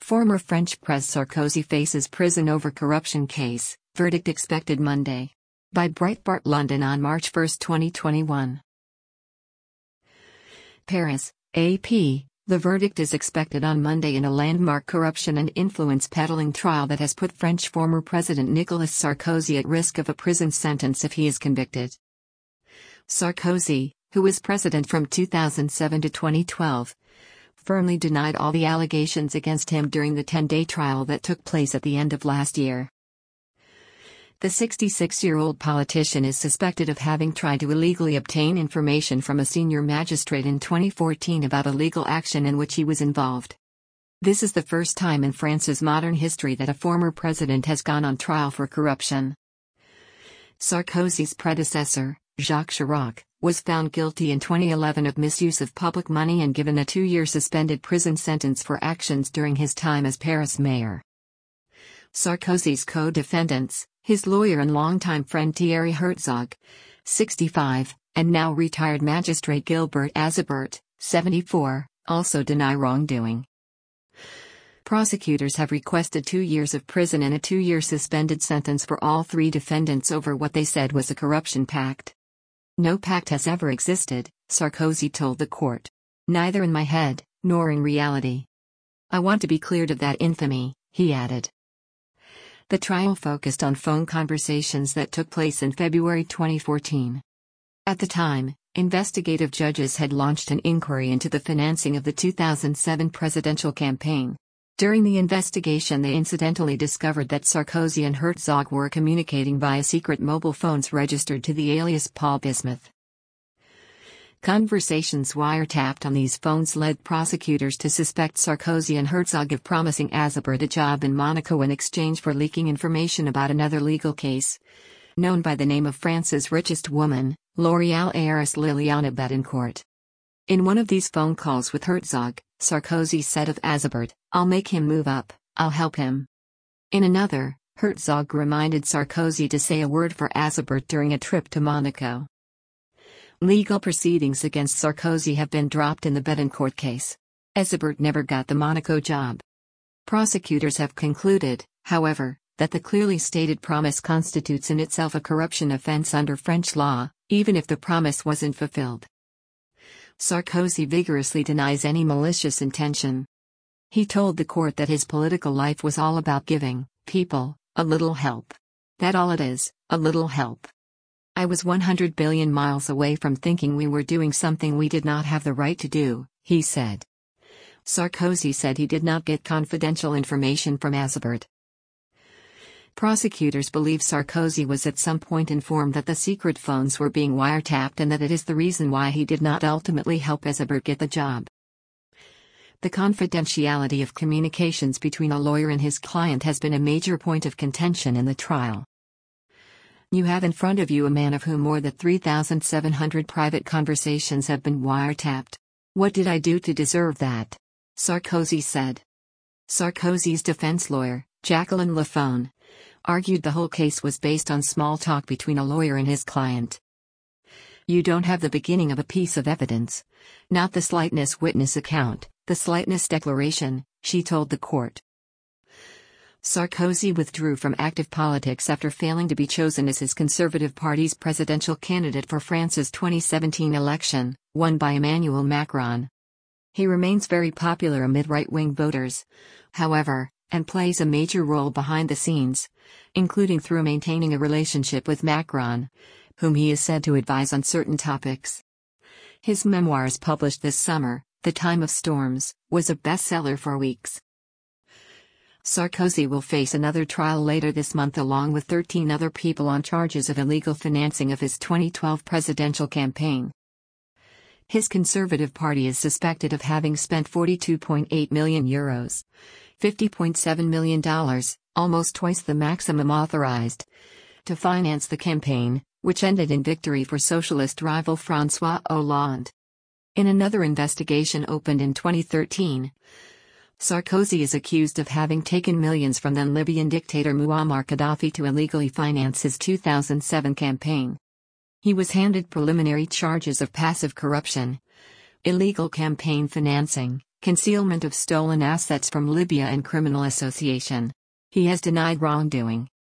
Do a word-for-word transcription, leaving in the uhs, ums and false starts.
Former French President Sarkozy faces prison over corruption case, verdict expected Monday. By Breitbart London on March first, twenty twenty-one. Paris, A P. The verdict is expected on Monday in a landmark corruption and influence peddling trial that has put French former President Nicolas Sarkozy at risk of a prison sentence if he is convicted. Sarkozy, who was president from two thousand seven to twenty twelve, firmly denied all the allegations against him during the ten-day trial that took place at the end of last year. The sixty-six-year-old politician is suspected of having tried to illegally obtain information from a senior magistrate in twenty fourteen about a legal action in which he was involved. This is the first time in France's modern history that a former president has gone on trial for corruption. Sarkozy's predecessor, Jacques Chirac, was found guilty in twenty eleven of misuse of public money and given a two-year suspended prison sentence for actions during his time as Paris mayor. Sarkozy's co-defendants, his lawyer and longtime friend Thierry Herzog, sixty-five, and now retired magistrate Gilbert Azibert, seventy-four, also deny wrongdoing. Prosecutors have requested two years of prison and a two-year suspended sentence for all three defendants over what they said was a corruption pact. No pact has ever existed, Sarkozy told the court. Neither in my head, nor in reality. I want to be cleared of that infamy, he added. The trial focused on phone conversations that took place in February twenty fourteen. At the time, investigative judges had launched an inquiry into the financing of the two thousand seven presidential campaign. During the investigation, they incidentally discovered that Sarkozy and Herzog were communicating via secret mobile phones registered to the alias Paul Bismuth. Conversations wiretapped on these phones led prosecutors to suspect Sarkozy and Herzog of promising Azibert a job in Monaco in exchange for leaking information about another legal case, known by the name of France's richest woman, L'Oréal heiress Liliana Bettencourt. In one of these phone calls with Herzog, Sarkozy said of Azibert, "I'll make him move up, I'll help him." In another, Herzog reminded Sarkozy to say a word for Azibert during a trip to Monaco. Legal proceedings against Sarkozy have been dropped in the Bettencourt case. Azibert never got the Monaco job. Prosecutors have concluded, however, that the clearly stated promise constitutes in itself a corruption offense under French law, even if the promise wasn't fulfilled. Sarkozy vigorously denies any malicious intention. He told the court that his political life was all about giving people a little help. That all it is, a little help. I was one hundred billion miles away from thinking we were doing something we did not have the right to do, he said. Sarkozy said he did not get confidential information from Azibert. Prosecutors believe Sarkozy was at some point informed that the secret phones were being wiretapped and that it is the reason why he did not ultimately help Azibert get the job. The confidentiality of communications between a lawyer and his client has been a major point of contention in the trial. You have in front of you a man of whom more than three thousand seven hundred private conversations have been wiretapped. What did I do to deserve that? Sarkozy said. Sarkozy's defense lawyer, Jacqueline Lafone, argued the whole case was based on small talk between a lawyer and his client. You don't have the beginning of a piece of evidence. Not the slightness witness account, the slightness declaration, she told the court. Sarkozy withdrew from active politics after failing to be chosen as his Conservative Party's presidential candidate for France's twenty seventeen election, won by Emmanuel Macron. He remains very popular amid right-wing voters, however, and plays a major role behind the scenes, including through maintaining a relationship with Macron, whom he is said to advise on certain topics. His memoirs published this summer, The Time of Storms, was a bestseller for weeks. Sarkozy will face another trial later this month along with thirteen other people on charges of illegal financing of his twenty twelve presidential campaign. His Conservative Party is suspected of having spent forty-two point eight million euros, fifty point seven million dollars, almost twice the maximum authorized, to finance the campaign, which ended in victory for socialist rival François Hollande. In another investigation opened in twenty thirteen, Sarkozy is accused of having taken millions from then Libyan dictator Muammar Gaddafi to illegally finance his two thousand seven campaign. He was handed preliminary charges of passive corruption, illegal campaign financing, concealment of stolen assets from Libya and criminal association. He has denied wrongdoing.